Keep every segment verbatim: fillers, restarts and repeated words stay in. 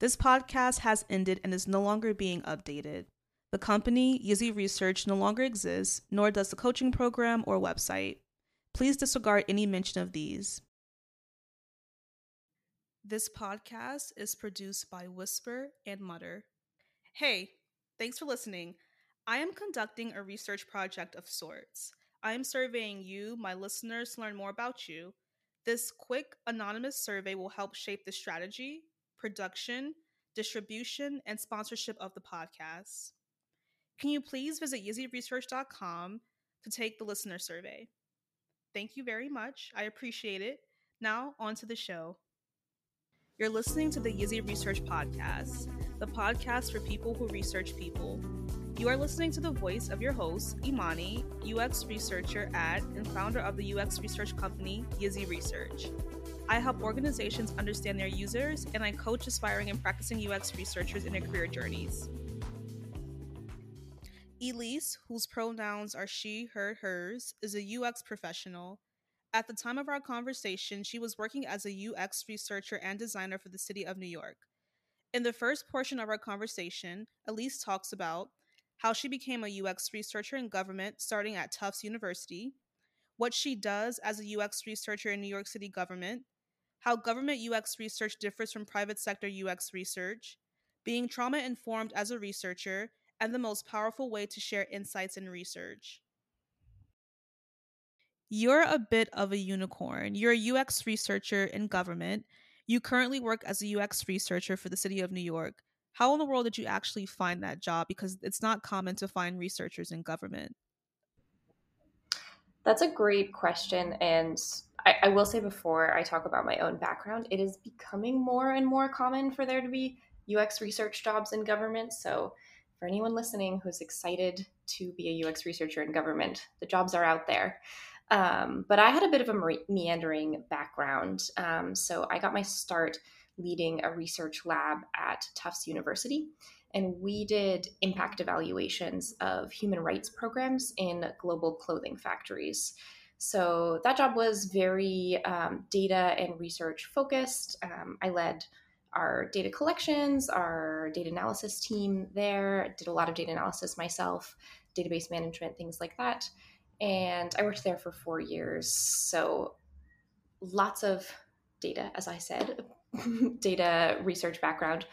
This podcast has ended and is no longer being updated. The company, Yizzy Research, no longer exists, nor does the coaching program or website. Please disregard any mention of these. This podcast is produced by Whisper and Mutter. Hey, thanks for listening. I am conducting a research project of sorts. I am surveying you, my listeners, to learn more about you. This quick, anonymous survey will help shape the strategy, production, distribution, and sponsorship of the podcast. Can you please visit yizzy research dot com to take the listener survey? Thank you very much. I appreciate it. Now, on to the show. You're listening to the Yizzy Research Podcast, the podcast for people who research people. You are listening to the voice of your host, Imani, U X researcher at and founder of the U X research company, Yizzy Research. I help organizations understand their users, and I coach aspiring and practicing U X researchers in their career journeys. Elise, whose pronouns are she, her, hers, is a U X professional. At the time of our conversation, she was working as a U X researcher and designer for the city of New York. In the first portion of our conversation, Elise talks about how she became a U X researcher in government starting at Tufts University, what she does as a U X researcher in New York City government, how government U X research differs from private sector U X research, being trauma-informed as a researcher, and the most powerful way to share insights in research. You're a bit of a unicorn. You're a U X researcher in government. You currently work as a U X researcher for the city of New York. How in the world did you actually find that job? Because it's not common to find researchers in government. That's a great question. And I, I will say before I talk about my own background, it is becoming more and more common for there to be U X research jobs in government. So for anyone listening who's excited to be a U X researcher in government, the jobs are out there. Um, but I had a bit of a meandering background. Um, so I got my start leading a research lab at Tufts University. And we did impact evaluations of human rights programs in global clothing factories. So that job was very um, data and research focused. Um, I led our data collections, our data analysis team there, did a lot of data analysis myself, database management, things like that. And I worked there for four years. So lots of data, as I said, data research background.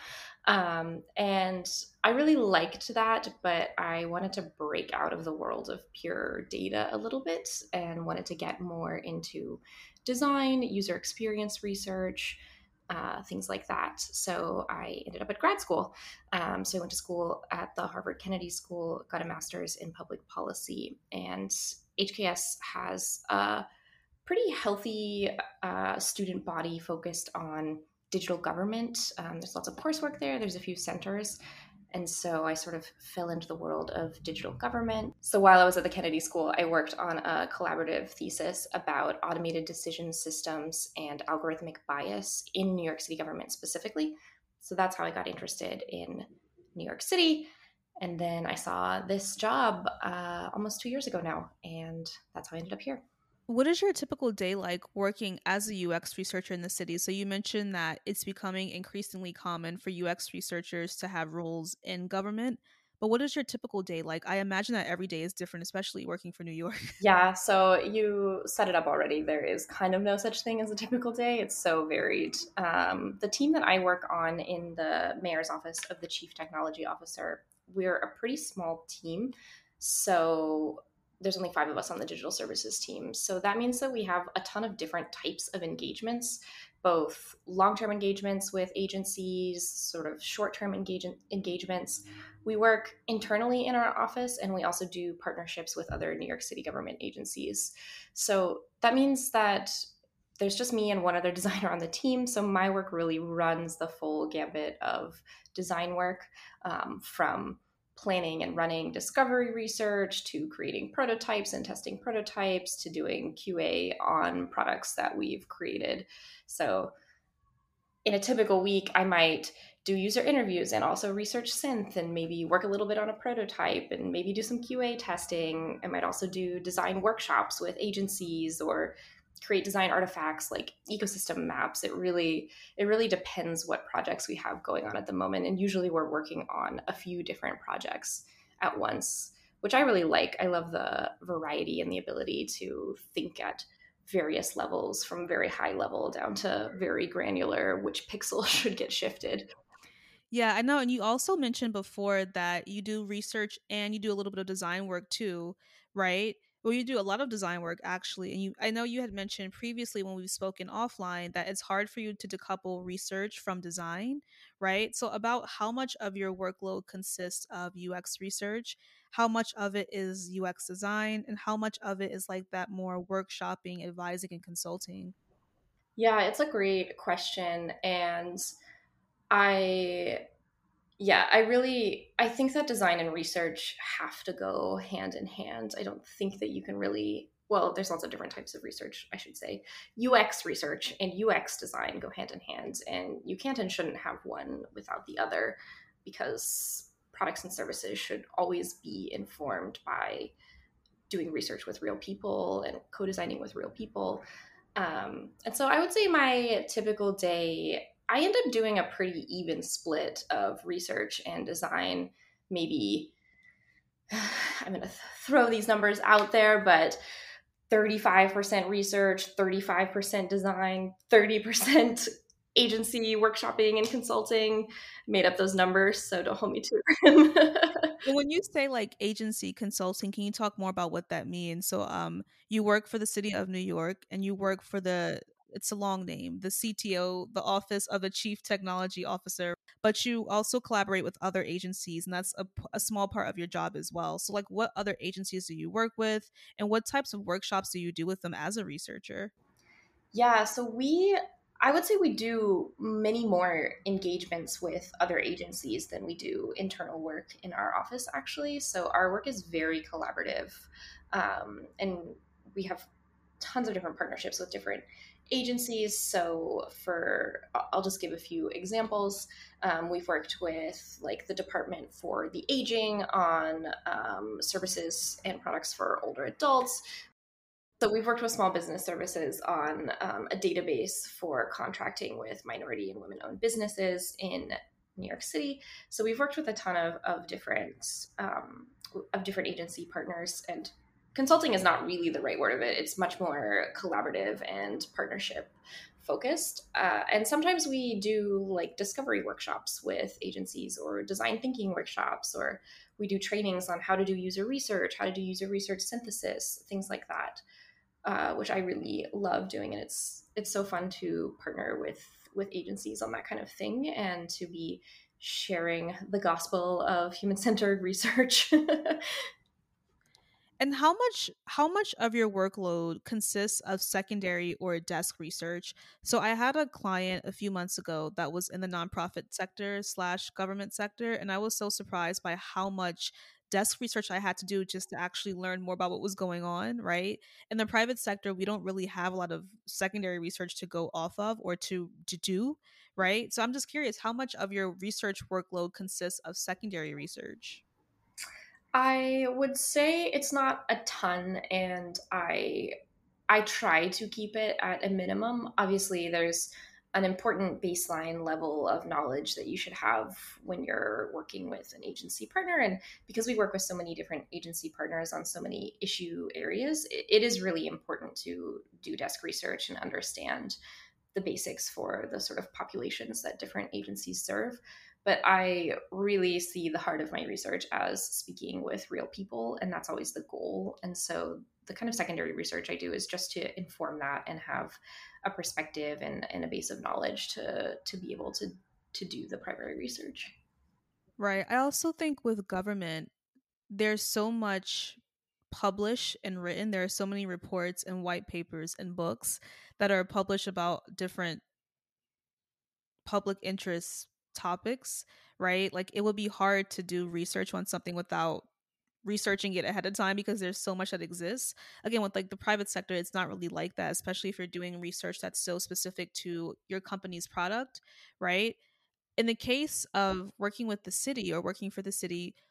Um, and I really liked that, but I wanted to break out of the world of pure data a little bit and wanted to get more into design, user experience research, uh, things like that. So I ended up at grad school. Um, so I went to school at the Harvard Kennedy School, got a master's in public policy, and H K S has a pretty healthy uh, student body focused on digital government. Um, there's lots of coursework there. There's a few centers. And so I sort of fell into the world of digital government. So while I was at the Kennedy School, I worked on a collaborative thesis about automated decision systems and algorithmic bias in New York City government specifically. So that's how I got interested in New York City. And then I saw this job uh, almost two years ago now, and that's how I ended up here. What is your typical day like working as a U X researcher in the city? So you mentioned that it's becoming increasingly common for U X researchers to have roles in government. But what is your typical day like? I imagine that every day is different, especially working for New York. Yeah, so you set it up already. There is kind of no such thing as a typical day. It's so varied. Um, the team that I work on in the mayor's office of the chief technology officer, we're a pretty small team. So there's only five of us on the digital services team. So that means that we have a ton of different types of engagements, both long-term engagements with agencies, sort of short-term engage- engagements. We work internally in our office, and we also do partnerships with other New York City government agencies. So that means that there's just me and one other designer on the team. So my work really runs the full gambit of design work, um, from planning and running discovery research to creating prototypes and testing prototypes to doing Q A on products that we've created. So in a typical week, I might do user interviews and also research synth and maybe work a little bit on a prototype and maybe do some Q A testing. I might also do design workshops with agencies or create design artifacts like ecosystem maps. It really it really depends what projects we have going on at the moment, and usually we're working on a few different projects at once, which I really like. I love the variety and the ability to think at various levels, from very high level down to very granular, which pixel should get shifted. Yeah, I know. And you also mentioned before that you do research and you do a little bit of design work too, right? Well, you do a lot of design work actually. And you I know you had mentioned previously when we've spoken offline that it's hard for you to decouple research from design, right? So about how much of your workload consists of U X research, how much of it is U X design, and how much of it is like that more workshopping, advising, and consulting? Yeah, it's a great question. And I Yeah, I really I think that design and research have to go hand in hand. I don't think that you can really, well, there's lots of different types of research, I should say. U X research and U X design go hand in hand, and you can't and shouldn't have one without the other, because products and services should always be informed by doing research with real people and co-designing with real people. Um, and so I would say my typical day, I end up doing a pretty even split of research and design. Maybe I'm going to th- throw these numbers out there, but thirty-five percent research, thirty-five percent design, thirty percent agency workshopping and consulting. Made up those numbers, so don't hold me to it. And when you say like agency consulting, can you talk more about what that means? So, um, you work for the city of New York and you work for the, it's a long name, the C T O, the Office of a Chief Technology Officer, but you also collaborate with other agencies, and that's a, p- a small part of your job as well. So, like, what other agencies do you work with, and what types of workshops do you do with them as a researcher? Yeah, so we, I would say we do many more engagements with other agencies than we do internal work in our office, actually. So our work is very collaborative. Um, and we have tons of different partnerships with different agencies. So for, I'll just give a few examples. Um, we've worked with like the Department for the Aging on um, services and products for older adults. So we've worked with small business services on um, a database for contracting with minority and women-owned businesses in New York City. So we've worked with a ton of, of different um, of different agency partners, and consulting is not really the right word of it. It's much more collaborative and partnership focused. Uh, and sometimes we do like discovery workshops with agencies, or design thinking workshops, or we do trainings on how to do user research, how to do user research synthesis, things like that, uh, which I really love doing. And it's it's so fun to partner with with agencies on that kind of thing, and to be sharing the gospel of human centered research. And how much how much of your workload consists of secondary or desk research? So I had a client a few months ago that was in the nonprofit sector slash government sector, and I was so surprised by how much desk research I had to do just to actually learn more about what was going on, right? In the private sector, we don't really have a lot of secondary research to go off of or to to do, right? So I'm just curious, how much of your research workload consists of secondary research? I would say it's not a ton, and I I try to keep it at a minimum. Obviously, there's an important baseline level of knowledge that you should have when you're working with an agency partner. And because we work with so many different agency partners on so many issue areas, it, it is really important to do desk research and understand the basics for the sort of populations that different agencies serve. But I really see the heart of my research as speaking with real people, and that's always the goal. And so the kind of secondary research I do is just to inform that and have a perspective and, and a base of knowledge to to be able to to do the primary research. Right. I also think with government, there's so much published and written. There are so many reports and white papers and books that are published about different public interest topics, right? Like it would be hard to do research on something without researching it ahead of time because there's so much that exists. Again, with like the private sector, it's not really like that, especially if you're doing research that's so specific to your company's product, right? In the case of working with the city or working for the city,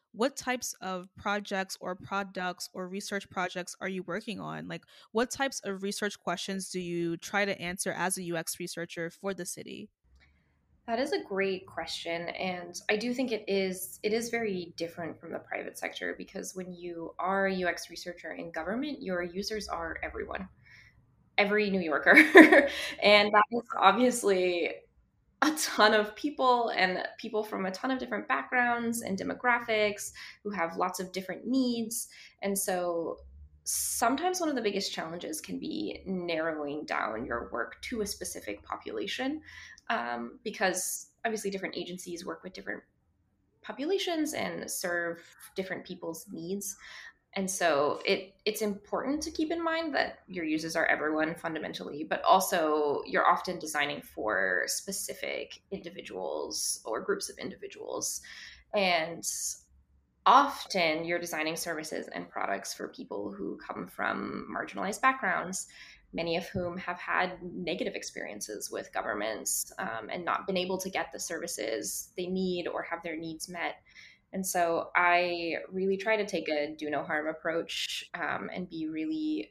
what types of projects or products or research projects are you working on? Like, what types of research questions do you try to answer as a U X researcher for the city? That is a great question, and I do think it is it is very different from the private sector because when you are a U X researcher in government, your users are everyone, every New Yorker, and that is obviously a ton of people and people from a ton of different backgrounds and demographics who have lots of different needs. And so sometimes one of the biggest challenges can be narrowing down your work to a specific population um, because obviously different agencies work with different populations and serve different people's needs. And so it it's important to keep in mind that your users are everyone fundamentally, but also you're often designing for specific individuals or groups of individuals. And often you're designing services and products for people who come from marginalized backgrounds, many of whom have had negative experiences with governments um, and not been able to get the services they need or have their needs met. And so I really try to take a do no harm approach um, and be really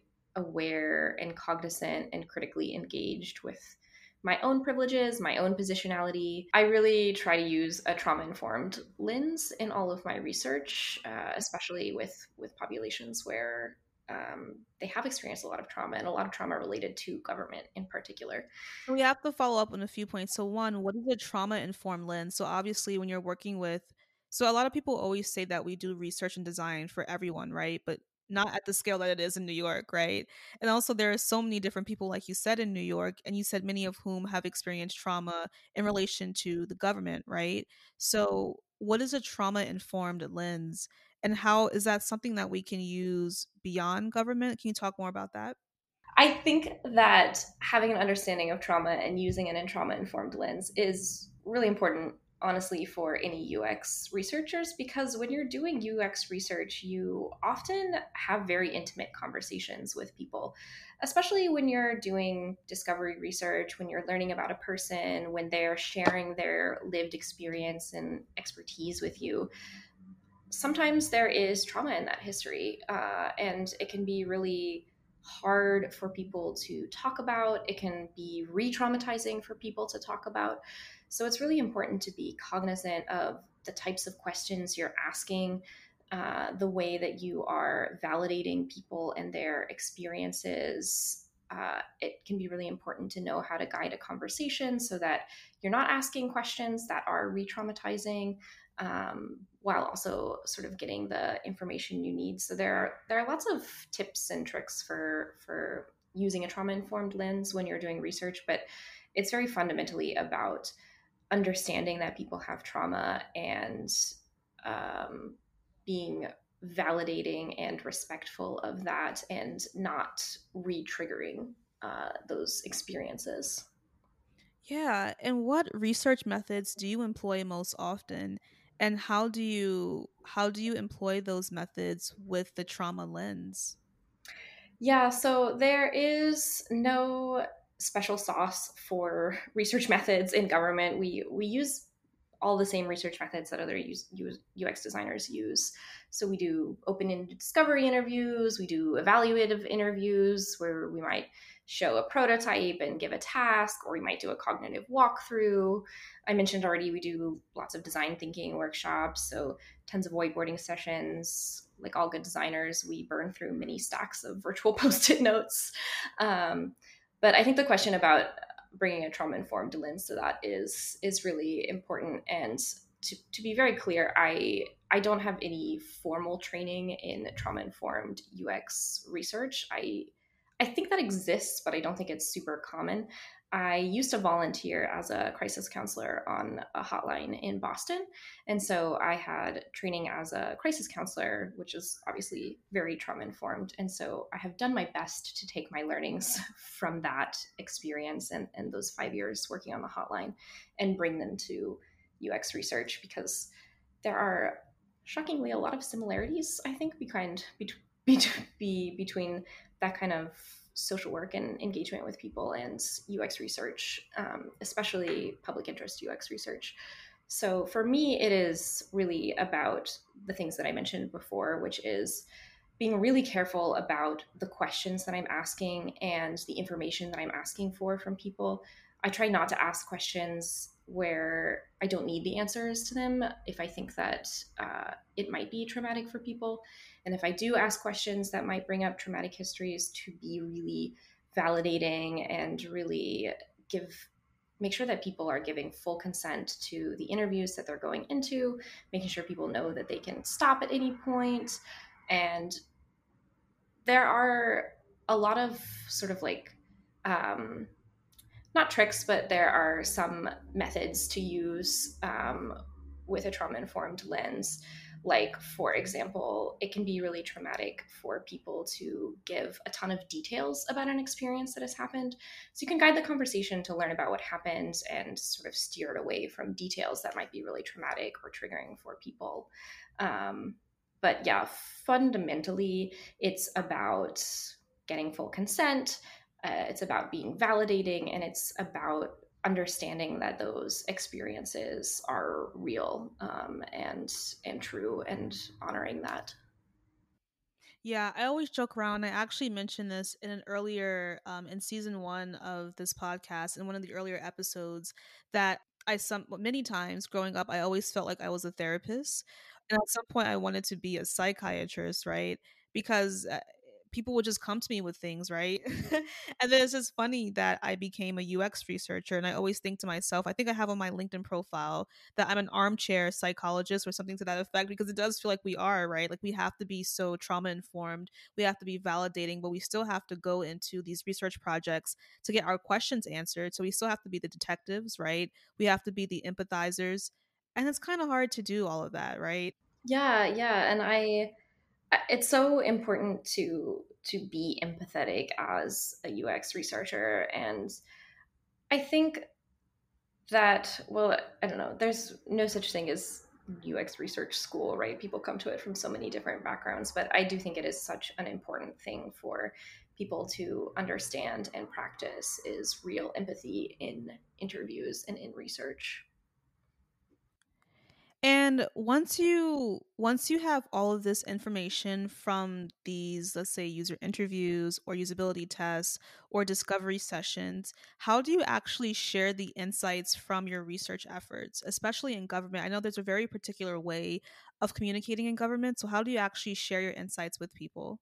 aware and cognizant and critically engaged with my own privileges, my own positionality. I really try to use a trauma informed lens in all of my research, uh, especially with with populations where um, they have experienced a lot of trauma and a lot of trauma related to government in particular. We have to follow up on a few points. So, one, what is a trauma informed lens? So, obviously, when you're working with, so a lot of people always say that we do research and design for everyone, right? But not at the scale that it is in New York, right? And also, there are so many different people, like you said, in New York, and you said many of whom have experienced trauma in relation to the government, right? So, what is a trauma informed lens? And how is that something that we can use beyond government? Can you talk more about that? I think that having an understanding of trauma and using it in trauma informed lens is really important, honestly, for any U X researchers, because when you're doing U X research, you often have very intimate conversations with people, especially when you're doing discovery research, when you're learning about a person, when they're sharing their lived experience and expertise with you. Sometimes there is trauma in that history, uh, and it can be really hard for people to talk about. It can be re traumatizing for people to talk about. So it's really important to be cognizant of the types of questions you're asking, uh, the way that you are validating people and their experiences. Uh, it can be really important to know how to guide a conversation so that you're not asking questions that are re traumatizing. Um, while also sort of getting the information you need. So there are there are lots of tips and tricks for for using a trauma informed lens when you're doing research, but it's very fundamentally about understanding that people have trauma and um, being validating and respectful of that and not re-triggering uh, those experiences. Yeah, and what research methods do you employ most often? And how do you how do you employ those methods with the trauma lens? Yeah, so there is no special sauce for research methods in government. We we use all the same research methods that other use, use, U X designers use. So we do open-ended discovery interviews, we do evaluative interviews where we might show a prototype and give a task, or we might do a cognitive walkthrough. I mentioned already we do lots of design thinking workshops, so tons of whiteboarding sessions. Like all good designers, we burn through many stacks of virtual post-it notes. Um, but I think the question about bringing a trauma informed lens to that is is really important. And to, to be very clear, I I don't have any formal training in trauma informed U X research. I I think that exists, but I don't think it's super common. I used to volunteer as a crisis counselor on a hotline in Boston. And so I had training as a crisis counselor, which is obviously very trauma informed. And so I have done my best to take my learnings from that experience and, and those five years working on the hotline and bring them to U X research, because there are shockingly a lot of similarities, I think, behind, be, be, between that kind of social work and engagement with people and U X research, um, especially public interest U X research. So for me, it is really about the things that I mentioned before, which is being really careful about the questions that I'm asking and the information that I'm asking for from people. I try not to ask questions where I don't need the answers to them if I think that uh, it might be traumatic for people. And if I do ask questions that might bring up traumatic histories, to be really validating and really give make sure that people are giving full consent to the interviews that they're going into, making sure people know that they can stop at any point. And there are a lot of sort of like um, not tricks, but there are some methods to use um, with a trauma informed lens. Like, for example, it can be really traumatic for people to give a ton of details about an experience that has happened. So you can guide the conversation to learn about what happened and sort of steer it away from details that might be really traumatic or triggering for people. Um, but yeah, fundamentally, it's about getting full consent. Uh, it's about being validating, and it's about understanding that those experiences are real um, and and true, and honoring that. Yeah, I always joke around. I actually mentioned this in an earlier, um, in season one of this podcast, in one of the earlier episodes, that I some many times growing up, I always felt like I was a therapist, and at some point, I wanted to be a psychiatrist, right? Because uh, people would just come to me with things, right? And then it's just funny that I became a U X researcher, and I always think to myself, I think I have on my LinkedIn profile that I'm an armchair psychologist or something to that effect, because it does feel like we are, right? Like we have to be so trauma informed, we have to be validating, but we still have to go into these research projects to get our questions answered. So we still have to be the detectives, right? We have to be the empathizers. And it's kind of hard to do all of that, right? Yeah, yeah, and I it's so important to to be empathetic as a U X researcher. And I think that, well, I don't know, there's no such thing as U X research school, right? People come to it from so many different backgrounds, but I do think it is such an important thing for people to understand and practice, is real empathy in interviews and in research. And once you once you have all of this information from these, let's say, user interviews or usability tests or discovery sessions, how do you actually share the insights from your research efforts, especially in government? I know there's a very particular way of communicating in government, so how do you actually share your insights with people?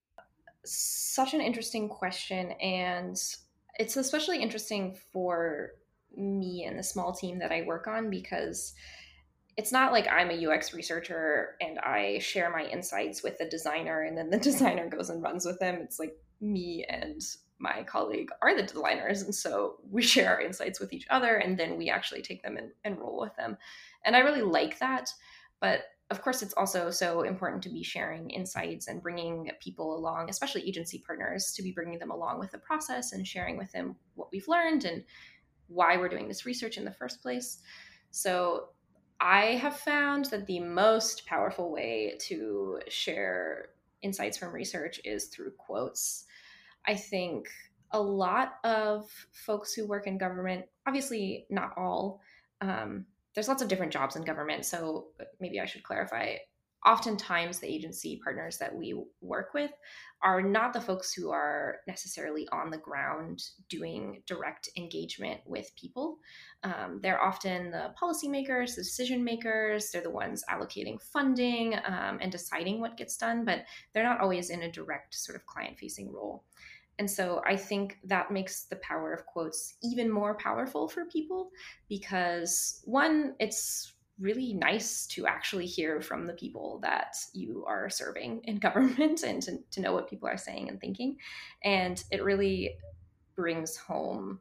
Such an interesting question, and it's especially interesting for me and the small team that I work on, because it's not like I'm a U X researcher and I share my insights with the designer and then the designer goes and runs with them. It's like me and my colleague are the designers. And so we share our insights with each other, and then we actually take them and, and roll with them. And I really like that. But of course, it's also so important to be sharing insights and bringing people along, especially agency partners, to be bringing them along with the process and sharing with them what we've learned and why we're doing this research in the first place. So I have found that the most powerful way to share insights from research is through quotes. I think a lot of folks who work in government, obviously not all, um, there's lots of different jobs in government. So maybe I should clarify. Oftentimes, the agency partners that we work with are not the folks who are necessarily on the ground doing direct engagement with people. Um, they're often the policymakers, the decision makers. They're the ones allocating funding um, and deciding what gets done, but they're not always in a direct sort of client facing role. And so I think that makes the power of quotes even more powerful for people, because one, it's really nice to actually hear from the people that you are serving in government and to, to know what people are saying and thinking. And it really brings home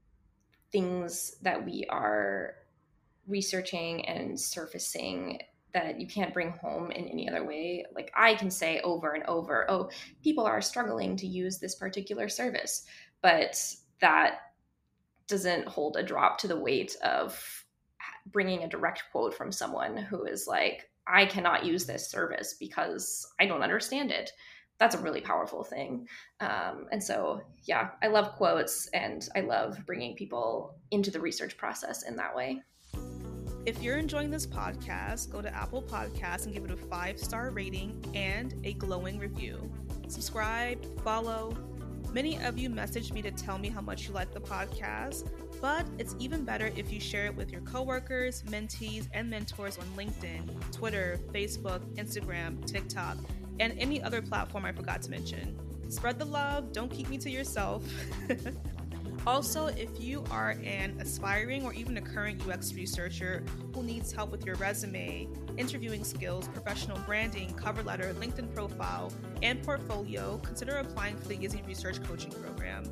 things that we are researching and surfacing that you can't bring home in any other way. Like, I can say over and over, oh, people are struggling to use this particular service, but that doesn't hold a drop to the weight of bringing a direct quote from someone who is like, I cannot use this service because I don't understand it. That's a really powerful thing. Um, and so, yeah, I love quotes, and I love bringing people into the research process in that way. If you're enjoying this podcast, go to Apple Podcasts and give it a five-star rating and a glowing review. Subscribe, follow. Many of you messaged me to tell me how much you like the podcast, but it's even better if you share it with your coworkers, mentees, and mentors on LinkedIn, Twitter, Facebook, Instagram, TikTok, and any other platform I forgot to mention. Spread the love, don't keep me to yourself. Also, if you are an aspiring or even a current U X researcher who needs help with your resume, interviewing skills, professional branding, cover letter, LinkedIn profile, and portfolio, consider applying for the Yizzy Research Coaching Program.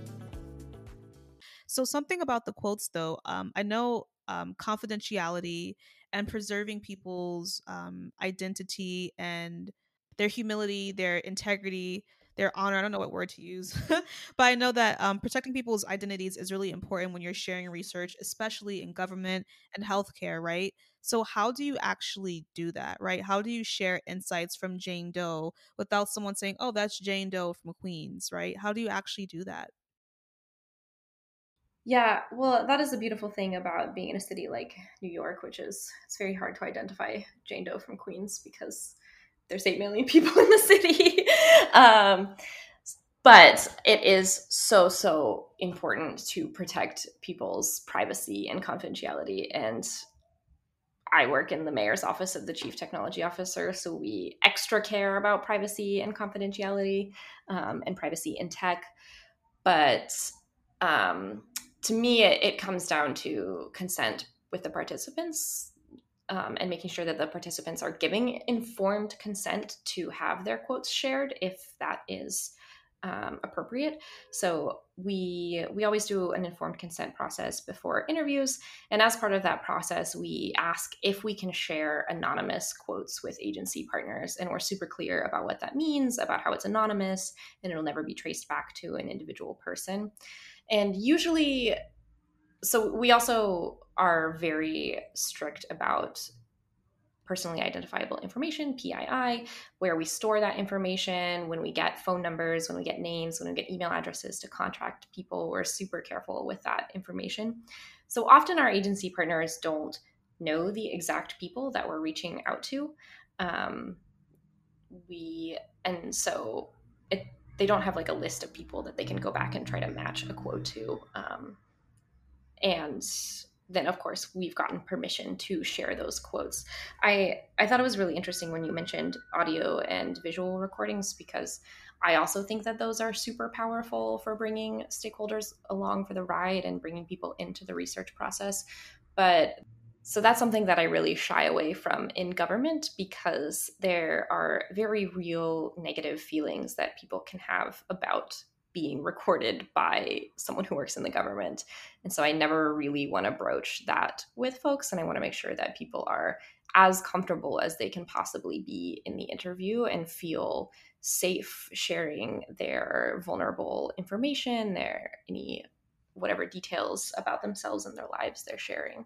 So something about the quotes, though, um, I know um, confidentiality and preserving people's um, identity and their humility, their integrity, their honor. I don't know what word to use, but I know that um, protecting people's identities is really important when you're sharing research, especially in government and healthcare, right? So how do you actually do that, right? How do you share insights from Jane Doe without someone saying, oh, that's Jane Doe from Queens, right? How do you actually do that? Yeah, well, that is a beautiful thing about being in a city like New York, which is it's very hard to identify Jane Doe from Queens because there's eight million people in the city. um, but it is so, so important to protect people's privacy and confidentiality. And I work in the mayor's office of the chief technology officer, so we extra care about privacy and confidentiality um, and privacy in tech. But um, to me, it, it comes down to consent with the participants um, and making sure that the participants are giving informed consent to have their quotes shared if that is um, appropriate. So we we always do an informed consent process before interviews, and as part of that process, we ask if we can share anonymous quotes with agency partners, and we're super clear about what that means, about how it's anonymous, and it'll never be traced back to an individual person. And usually, so we also are very strict about personally identifiable information, P I I, where we store that information, when we get phone numbers, when we get names, when we get email addresses to contact people. We're super careful with that information. So often our agency partners don't know the exact people that we're reaching out to. Um, we and so it, they don't have like a list of people that they can go back and try to match a quote to. Um, and then of course we've gotten permission to share those quotes. I I thought it was really interesting when you mentioned audio and visual recordings, because I also think that those are super powerful for bringing stakeholders along for the ride and bringing people into the research process. But so that's something that I really shy away from in government, because there are very real negative feelings that people can have about being recorded by someone who works in the government. And so I never really want to broach that with folks. And I want to make sure that people are as comfortable as they can possibly be in the interview and feel safe sharing their vulnerable information, their any whatever details about themselves and their lives they're sharing.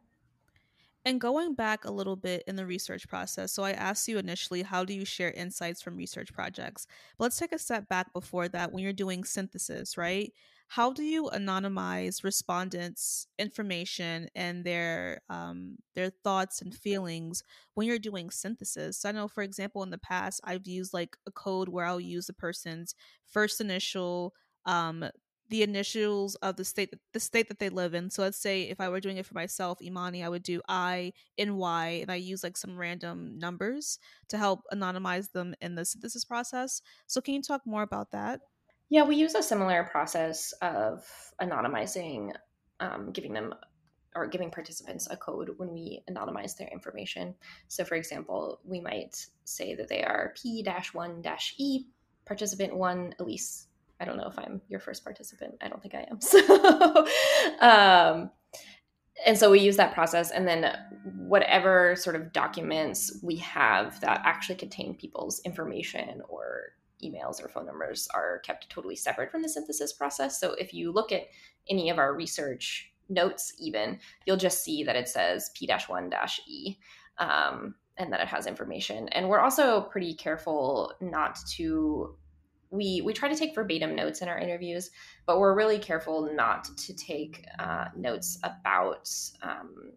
And going back a little bit in the research process, so I asked you initially, how do you share insights from research projects? But let's take a step back before that. When you're doing synthesis, right? How do you anonymize respondents' information and their um, their thoughts and feelings when you're doing synthesis? So I know, for example, in the past, I've used like a code where I'll use the person's first initial, um, the initials of the state the state that they live in. So let's say if I were doing it for myself, Imani, I would do I N Y, and I use like some random numbers to help anonymize them in the synthesis process. So can you talk more about that? Yeah, we use a similar process of anonymizing, um, giving them or giving participants a code when we anonymize their information. So, for example, we might say that they are P one E, participant one, Elise. I don't know if I'm your first participant. I don't think I am. So, um, and so we use that process, and then whatever sort of documents we have that actually contain people's information or emails or phone numbers are kept totally separate from the synthesis process. So if you look at any of our research notes, even, you'll just see that it says P one E, um, and that it has information. And we're also pretty careful not to we we try to take verbatim notes in our interviews, but we're really careful not to take uh, notes about um,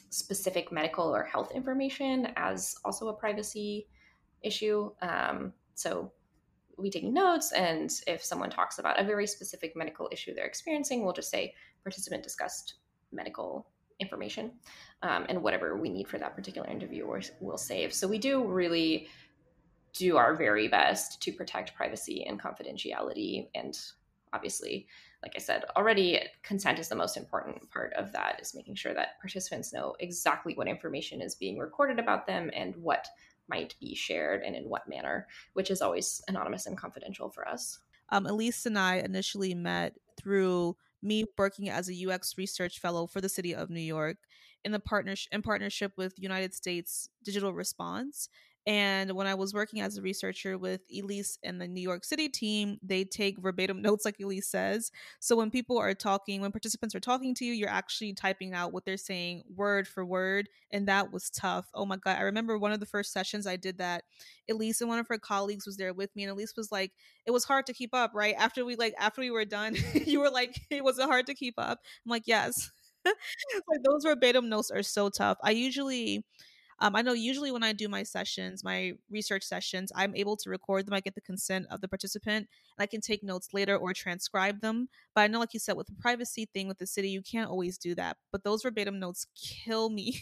specific medical or health information as also a privacy issue. Um, so we take notes, and if someone talks about a very specific medical issue they're experiencing, we'll just say participant discussed medical information, um, and whatever we need for that particular interview we'll save. So we do really do our very best to protect privacy and confidentiality. And obviously, like I said already, consent is the most important part of that, is making sure that participants know exactly what information is being recorded about them and what might be shared and in what manner, which is always anonymous and confidential for us. Um, Elise and I initially met through me working as a U X research fellow for the city of New York in the partnership in partnership with United States Digital Response. And when I was working as a researcher with Elise and the New York City team, they take verbatim notes, like Elise says. So when people are talking, when participants are talking to you, you're actually typing out what they're saying word for word. And that was tough. Oh my God. I remember one of the first sessions I did that. Elise and one of her colleagues was there with me, and Elise was like, it was hard to keep up, right? After we like after we were done, you were like, it was hard to keep up. I'm like, yes. Like those verbatim notes are so tough. I usually um, I know usually when I do my sessions, my research sessions, I'm able to record them. I get the consent of the participant, and I can take notes later or transcribe them. But I know, like you said, with the privacy thing with the city, you can't always do that. But those verbatim notes kill me.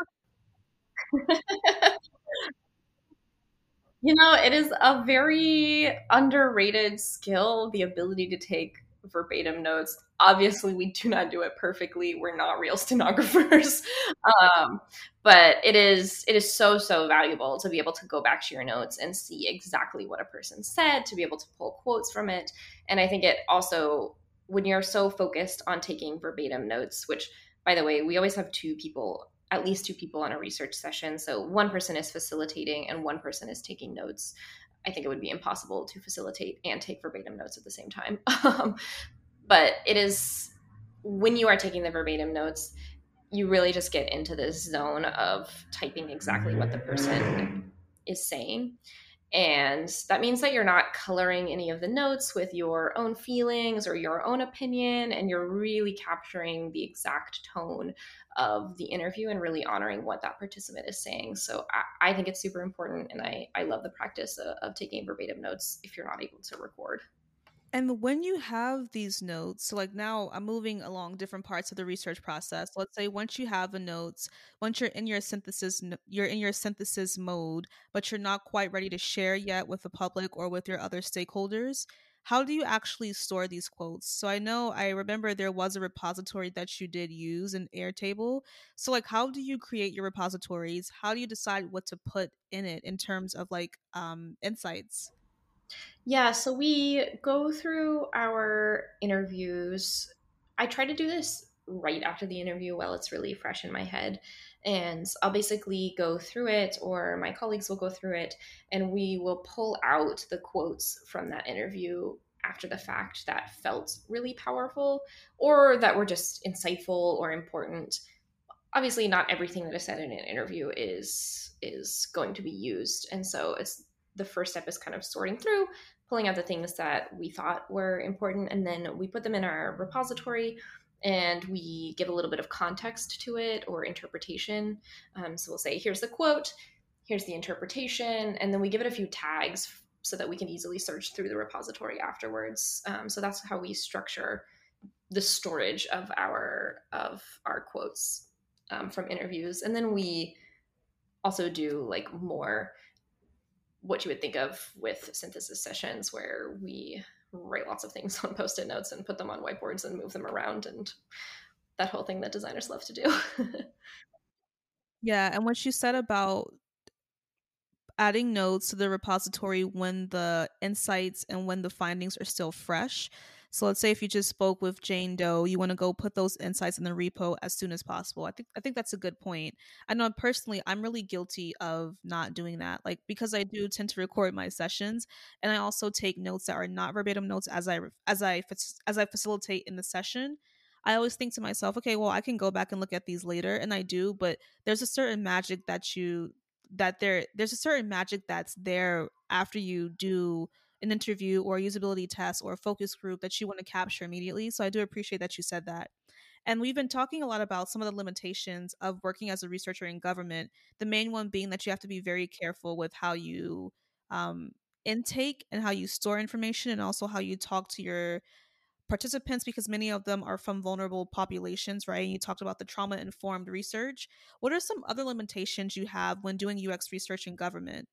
You know, it is a very underrated skill, the ability to take verbatim notes. Obviously, we do not do it perfectly. We're not real stenographers. um, but it is it is so so valuable to be able to go back to your notes and see exactly what a person said, to be able to pull quotes from it. And I think it also, when you're so focused on taking verbatim notes, which, by the way, we always have two people, at least two people on a research session. So one person is facilitating and one person is taking notes. I think it would be impossible to facilitate and take verbatim notes at the same time. Um, but it is, when you are taking the verbatim notes, you really just get into this zone of typing exactly what the person is saying. And that means that you're not coloring any of the notes with your own feelings or your own opinion, and you're really capturing the exact tone of the interview and really honoring what that participant is saying. So I, I think it's super important, and I, I love the practice of, of taking verbatim notes if you're not able to record. And when you have these notes, so like now I'm moving along different parts of the research process. Let's say once you have the notes, once you're in your synthesis, you're in your synthesis mode, but you're not quite ready to share yet with the public or with your other stakeholders. How do you actually store these quotes? So I know I remember there was a repository that you did use in Airtable. So like how do you create your repositories? How do you decide what to put in it in terms of like um insights? Yeah, so we go through our interviews. I try to do this right after the interview while it's really fresh in my head. And I'll basically go through it, or my colleagues will go through it, and we will pull out the quotes from that interview after the fact that felt really powerful or that were just insightful or important. Obviously, not everything that is said in an interview is is going to be used, and so it's, the first step is kind of sorting through, pulling out the things that we thought were important, and then we put them in our repository, and we give a little bit of context to it or interpretation. Um, so we'll say, here's the quote, here's the interpretation, and then we give it a few tags so that we can easily search through the repository afterwards. Um, so that's how we structure the storage of our of our quotes um, from interviews. And then we also do like more what you would think of with synthesis sessions, where we write lots of things on post-it notes and put them on whiteboards and move them around, and that whole thing that designers love to do. Yeah, and what you said about adding notes to the repository when the insights and when the findings are still fresh. So let's say if you just spoke with Jane Doe, you want to go put those insights in the repo as soon as possible. I think I think that's a good point. I know personally I'm really guilty of not doing that. Like because I do tend to record my sessions, and I also take notes that are not verbatim notes as I as I as I facilitate in the session. I always think to myself, okay, well, I can go back and look at these later, and I do, but there's a certain magic that you that there there's a certain magic that's there after you do an interview or a usability test or a focus group that you want to capture immediately. So I do appreciate that you said that. And we've been talking a lot about some of the limitations of working as a researcher in government, the main one being that you have to be very careful with how you um, intake and how you store information, and also how you talk to your participants, because many of them are from vulnerable populations, right? You talked about the trauma informed research. What are some other limitations you have when doing U X research in government?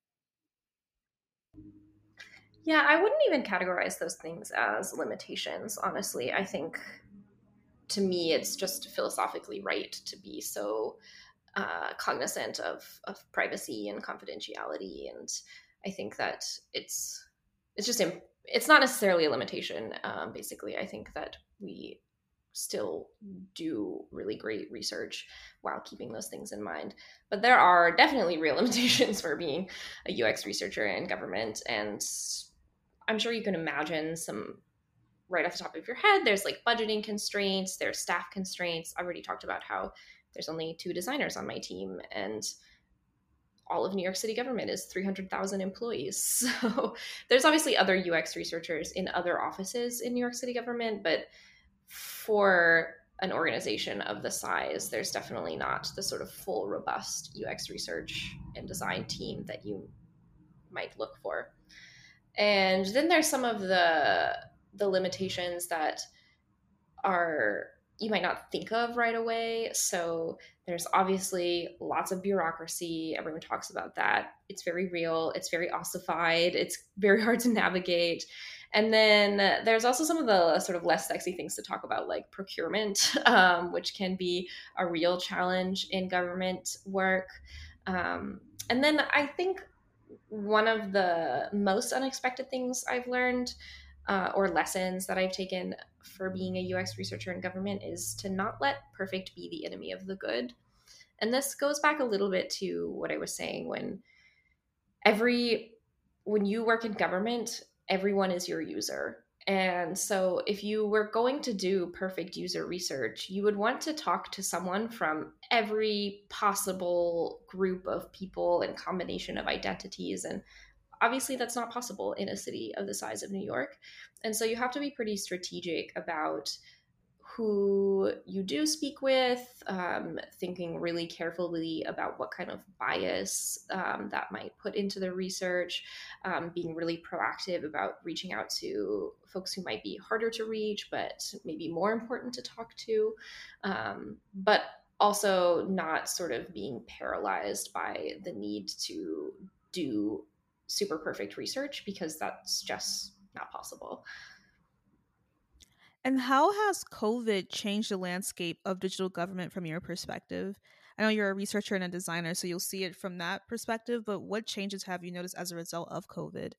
Yeah, I wouldn't even categorize those things as limitations, honestly. I think to me, it's just philosophically right to be so uh, cognizant of, of privacy and confidentiality. And I think that it's it's just imp- it's not necessarily a limitation. Um, basically, I think that we still do really great research while keeping those things in mind. But there are definitely real limitations for being a U X researcher in government, and I'm sure you can imagine some right off the top of your head. There's like budgeting constraints, there's staff constraints. I already talked about how there's only two designers on my team, and all of New York City government is three hundred thousand employees. So there's obviously other U X researchers in other offices in New York City government, but for an organization of the size, there's definitely not the sort of full, robust U X research and design team that you might look for. And then there's some of the the limitations that are you might not think of right away. So there's obviously lots of bureaucracy. Everyone talks about that. It's very real. It's very ossified. It's very hard to navigate. And then there's also some of the sort of less sexy things to talk about, like procurement, um, which can be a real challenge in government work. Um, and then I think one of the most unexpected things I've learned, uh, or lessons that I've taken for being a U X researcher in government, is to not let perfect be the enemy of the good. And this goes back a little bit to what I was saying when every when you work in government, everyone is your user. And so if you were going to do perfect user research, you would want to talk to someone from every possible group of people and combination of identities. And obviously that's not possible in a city of the size of New York. And so you have to be pretty strategic about who you do speak with, um, thinking really carefully about what kind of bias um, that might put into the research, um, being really proactive about reaching out to folks who might be harder to reach, but maybe more important to talk to, um, but also not sort of being paralyzed by the need to do super perfect research, because that's just not possible. And how has COVID changed the landscape of digital government from your perspective? I know you're a researcher and a designer, so you'll see it from that perspective, but what changes have you noticed as a result of COVID?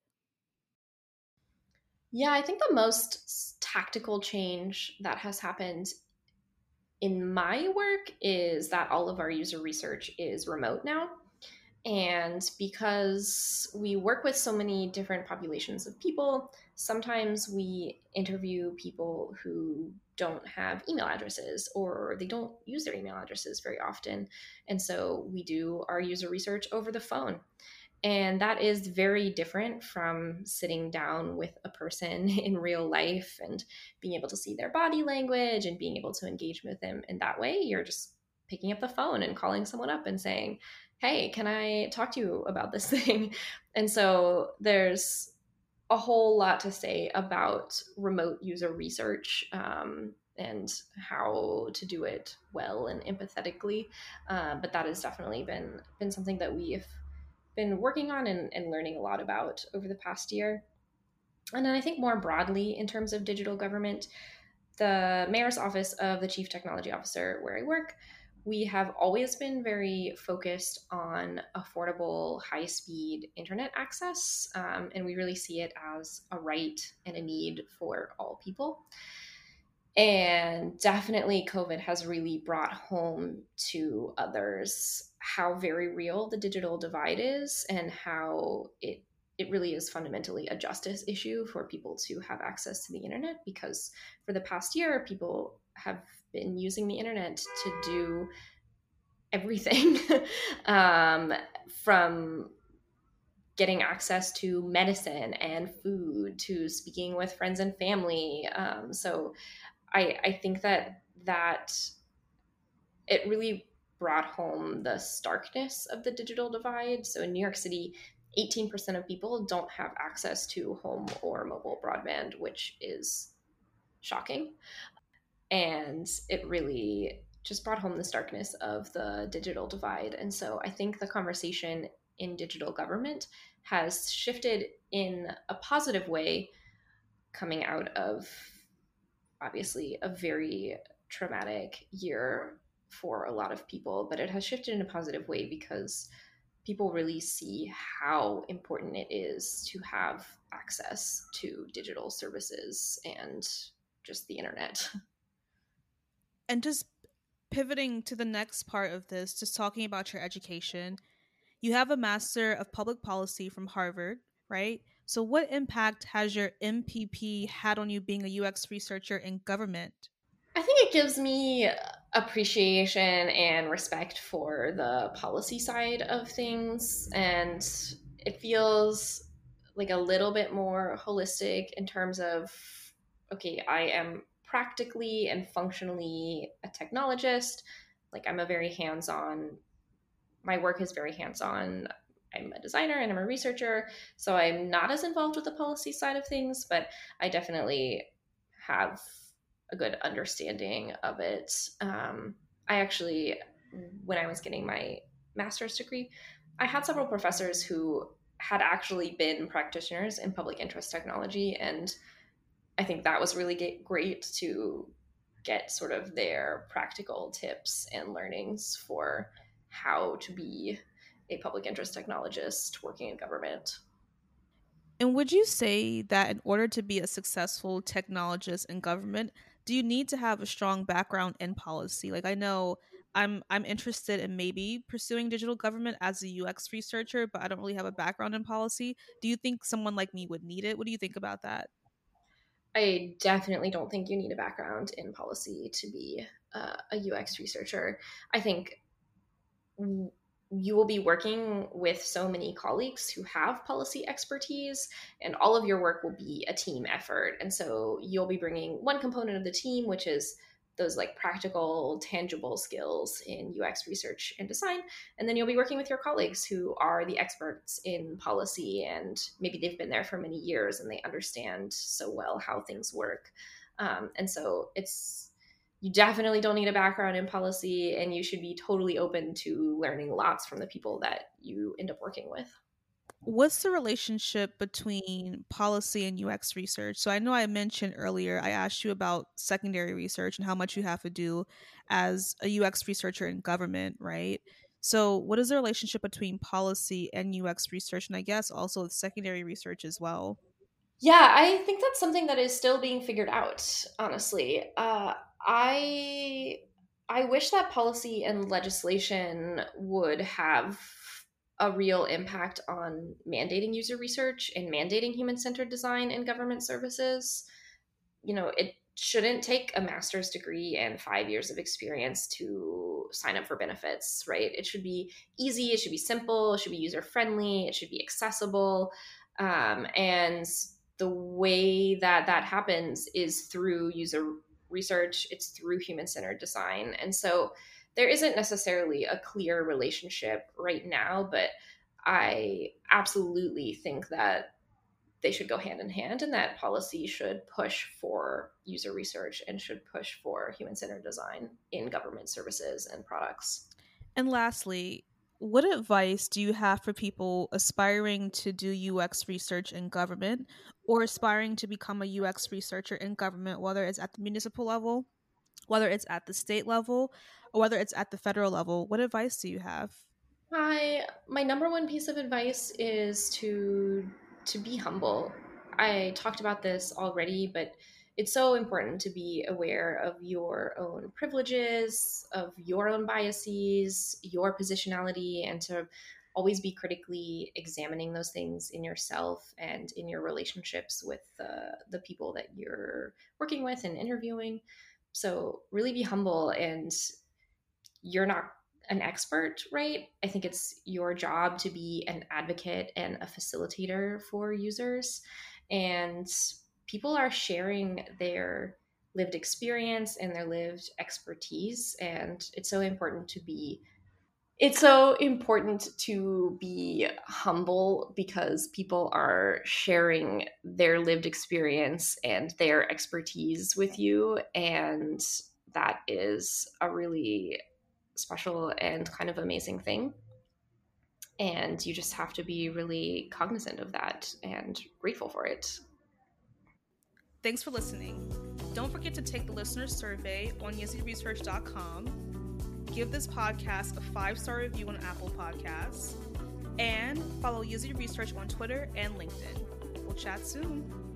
Yeah, I think the most tactical change that has happened in my work is that all of our user research is remote now. And because we work with so many different populations of people, sometimes we interview people who don't have email addresses, or they don't use their email addresses very often. And so we do our user research over the phone. And that is very different from sitting down with a person in real life and being able to see their body language and being able to engage with them in that way. You're just picking up the phone and calling someone up and saying, hey, can I talk to you about this thing? And so there's a whole lot to say about remote user research, um, and how to do it well and empathetically. Uh, but that has definitely been been something that we've been working on and, and learning a lot about over the past year. And then I think more broadly, in terms of digital government, the mayor's office of the chief technology officer, where I work, we have always been very focused on affordable, high speed internet access. Um, and we really see it as a right and a need for all people. And definitely, COVID has really brought home to others how very real the digital divide is, and how it it really is fundamentally a justice issue for people to have access to the internet, because for the past year, people have been using the internet to do everything, um, from getting access to medicine and food to speaking with friends and family. Um, so I, I think that that it really brought home the starkness of the digital divide. So in New York City, eighteen percent of people don't have access to home or mobile broadband, which is shocking. And it really just brought home the starkness of the digital divide. And so I think the conversation in digital government has shifted in a positive way coming out of obviously a very traumatic year for a lot of people, but it has shifted in a positive way because people really see how important it is to have access to digital services and just the internet. And just pivoting to the next part of this, just talking about your education, you have a Master of Public Policy from Harvard, right? So, what impact has your M P P had on you being a U X researcher in government? I think it gives me appreciation and respect for the policy side of things. And it feels like a little bit more holistic in terms of, okay, I am practically and functionally a technologist. Like, I'm a very hands on, my work is very hands on. I'm a designer and I'm a researcher. So I'm not as involved with the policy side of things, but I definitely have a good understanding of it. Um, I actually, when I was getting my master's degree, I had several professors who had actually been practitioners in public interest technology. And I think that was really great to get sort of their practical tips and learnings for how to be a public interest technologist working in government. And would you say that in order to be a successful technologist in government, do you need to have a strong background in policy? Like I know I'm I'm interested in maybe pursuing digital government as a U X researcher, but I don't really have a background in policy. Do you think someone like me would need it? What do you think about that? I definitely don't think you need a background in policy to be uh, a U X researcher. I think you will be working with so many colleagues who have policy expertise, and all of your work will be a team effort. And so you'll be bringing one component of the team, which is those like practical, tangible skills in U X research and design. And then you'll be working with your colleagues who are the experts in policy, and maybe they've been there for many years and they understand so well how things work. Um, and so it's you definitely don't need a background in policy, and you should be totally open to learning lots from the people that you end up working with. What's the relationship between policy and U X research? So I know I mentioned earlier, I asked you about secondary research and how much you have to do as a U X researcher in government, right? So what is the relationship between policy and U X research? And I guess also with secondary research as well. Yeah, I think that's something that is still being figured out, honestly. Uh, I I wish that policy and legislation would have a real impact on mandating user research and mandating human-centered design in government services. You know, it shouldn't take a master's degree and five years of experience to sign up for benefits, right? It should be easy, it should be simple, it should be user friendly, it should be accessible. Um, and the way that that happens is through user research, it's through human centered design. And so there isn't necessarily a clear relationship right now, but I absolutely think that they should go hand in hand, and that policy should push for user research and should push for human-centered design in government services and products. And lastly, what advice do you have for people aspiring to do U X research in government or aspiring to become a U X researcher in government, whether it's at the municipal level, whether it's at the state level, or whether it's at the federal level? What advice do you have? My my number one piece of advice is to to be humble. I talked about this already, but it's so important to be aware of your own privileges, of your own biases, your positionality, and to always be critically examining those things in yourself and in your relationships with uh, the people that you're working with and interviewing. So really be humble, and you're not an expert, right? I think it's your job to be an advocate and a facilitator for users. And people are sharing their lived experience and their lived expertise. And it's so important to be it's so important to be humble because people are sharing their lived experience and their expertise with you. And that is a really special and kind of amazing thing. And you just have to be really cognizant of that and grateful for it. Thanks for listening. Don't forget to take the listener survey on Yizzy Research dot com. Give this podcast a five-star review on Apple Podcasts. And follow Yizzy Research on Twitter and LinkedIn. We'll chat soon.